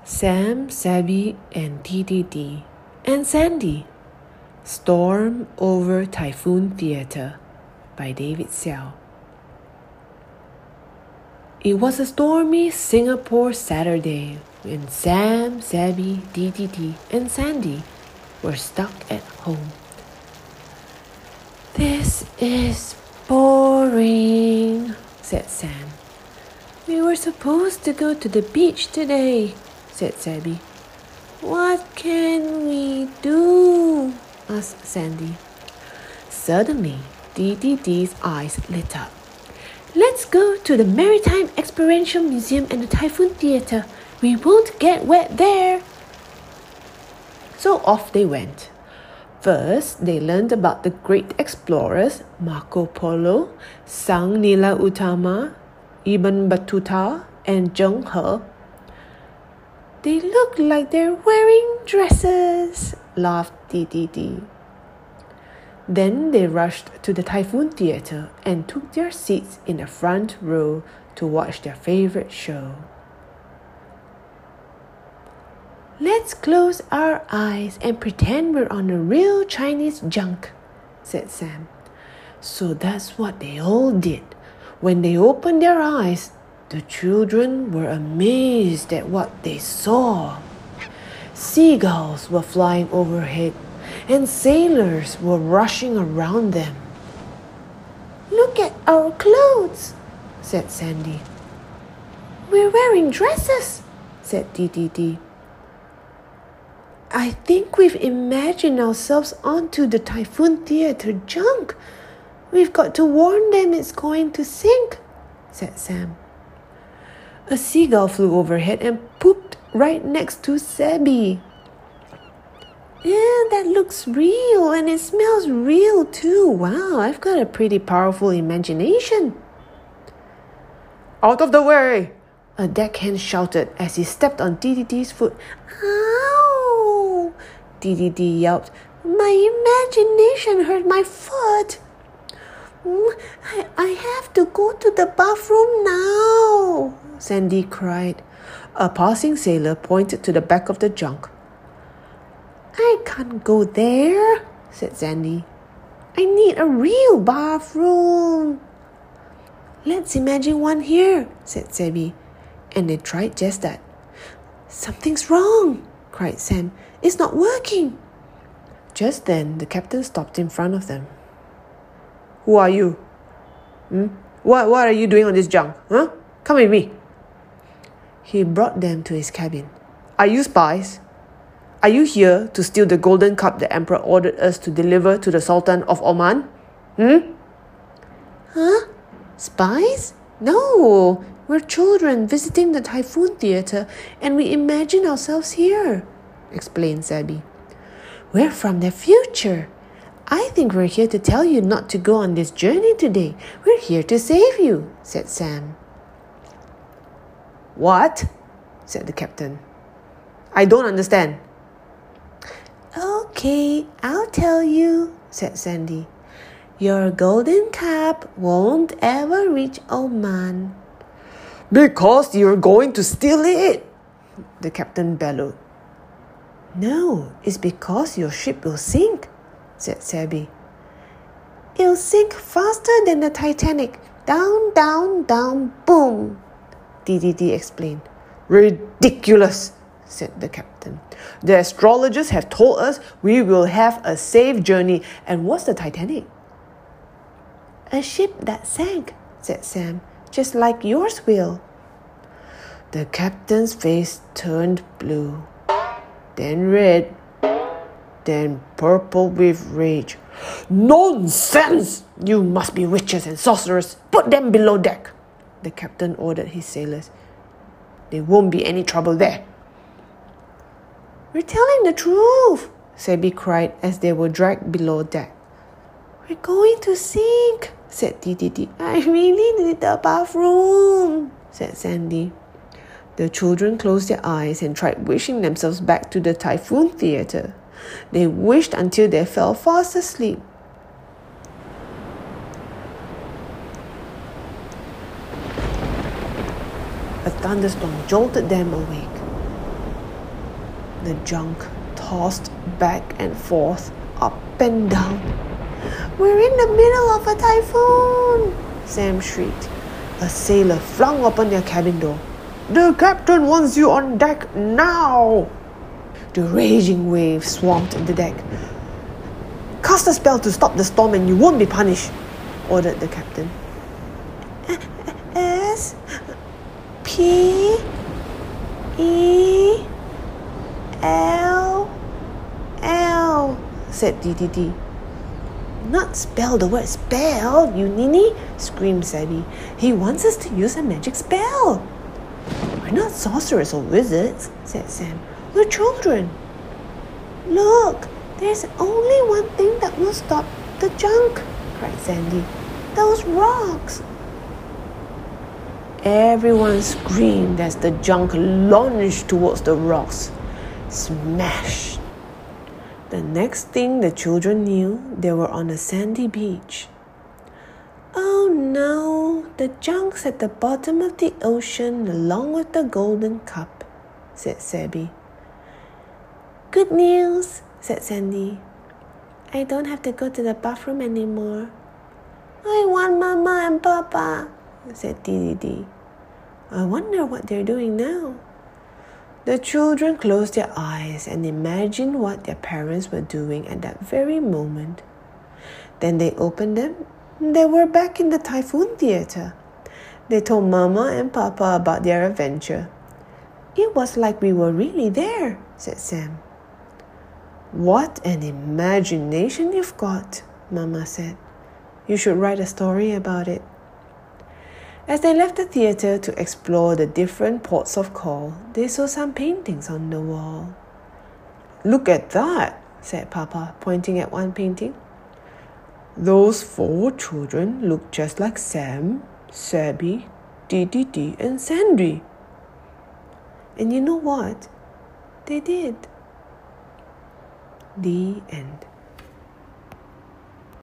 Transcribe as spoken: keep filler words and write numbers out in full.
Sam, Sabby, and T T T, and Sandy. Storm Over Typhoon Theatre by David Xiao. It was a stormy Singapore Saturday when Sam, Sabby, T T T, and Sandy were stuck at home. "This is boring," said Sam. "We were supposed to go to the beach today," said Sabby. "What can we do?" asked Sandy. Suddenly, T T T's eyes lit up. "Let's go to the Maritime Experiential Museum and the Typhoon Theatre. We won't get wet there." So off they went. First, they learned about the great explorers Marco Polo, Sang Nila Utama, Ibn Battuta, and Zheng He. "They look like they're wearing dresses," laughed T T T. Then they rushed to the Typhoon Theatre and took their seats in the front row to watch their favorite show. "Let's close our eyes and pretend we're on a real Chinese junk," said Sam. So that's what they all did. When they opened their eyes, the children were amazed at what they saw. Seagulls were flying overhead, and sailors were rushing around them. "Look at our clothes," said Sandy. "We're wearing dresses," said T T T. "I think we've imagined ourselves onto the Typhoon Theatre junk. We've got to warn them it's going to sink," said Sam. A seagull flew overhead and pooped right next to Sabby. "Yeah, that looks real and it smells real too. Wow, I've got a pretty powerful imagination." "Out of the way!" a deckhand shouted as he stepped on T T T's foot. "Ow!" T T T yelped. "My imagination hurt my foot. I, I have to go to the bathroom now," Sandy cried. A passing sailor pointed to the back of the junk. "I can't go there," said Sandy. "I need a real bathroom." "Let's imagine one here," said Sabby. And they tried just that. "Something's wrong," cried Sam. "It's not working." Just then, the captain stopped in front of them. "Who are you? Hmm? What, what are you doing on this junk? Huh? Come with me." He brought them to his cabin. "Are you spies? Are you here to steal the golden cup the emperor ordered us to deliver to the Sultan of Oman? Hmm?" "Huh? Spies? No, we're children visiting the Typhoon Theatre and we imagine ourselves here," explained Sabby. "We're from the future. I think we're here to tell you not to go on this journey today. We're here to save you," said Sam. "What?" said the captain. "I don't understand." "Okay, I'll tell you," said Sandy. "Your golden cup won't ever reach Oman." "Because you're going to steal it," the captain bellowed. "No, it's because your ship will sink," said Sabby. "It'll sink faster than the Titanic. Down, down, down, boom," T T T explained. "Ridiculous," said the captain. "The astrologers have told us we will have a safe journey. And what's the Titanic?" "A ship that sank," said Sam, "just like yours will." The captain's face turned blue, then red, then purple with rage. "Nonsense! You must be witches and sorcerers. Put them below deck," the captain ordered his sailors. "There won't be any trouble there." "We're telling the truth," Sabby cried as they were dragged below deck. "We're going to sink," said T T T. "I really need the bathroom," said Sandy. The children closed their eyes and tried wishing themselves back to the Typhoon Theatre. They wished until they fell fast asleep. A thunderstorm jolted them awake. The junk tossed back and forth, up and down. "We're in the middle of a typhoon!" Sam shrieked. A sailor flung open their cabin door. "The captain wants you on deck now!" The raging waves swamped the deck. "Cast a spell to stop the storm and you won't be punished," ordered the captain. S P E L L, said D D D. "Not spell the word spell, you ninny," screamed Sabby. "He wants us to use a magic spell." "We're not sorcerers or wizards," said Sam. "We're children." "Look, there's only one thing that will stop the junk," cried Sandy. "Those rocks." Everyone screamed as the junk lunged towards the rocks. Smash! The next thing the children knew, they were on a sandy beach. "Oh no, the junk's at the bottom of the ocean along with the golden cup," said Sabby. "Good news," said Sandy. "I don't have to go to the bathroom anymore." "I want Mama and Papa," said D D D. "I wonder what they're doing now." The children closed their eyes and imagined what their parents were doing at that very moment. Then they opened them. They were back in the Typhoon Theatre. They told Mama and Papa about their adventure. "It was like we were really there," said Sam. "What an imagination you've got," Mama said. "You should write a story about it." As they left the theatre to explore the different ports of call, they saw some paintings on the wall. "Look at that," said Papa, pointing at one painting. "Those four children look just like Sam, Sabby, D D D, and Sandy." And you know what? They did. The end.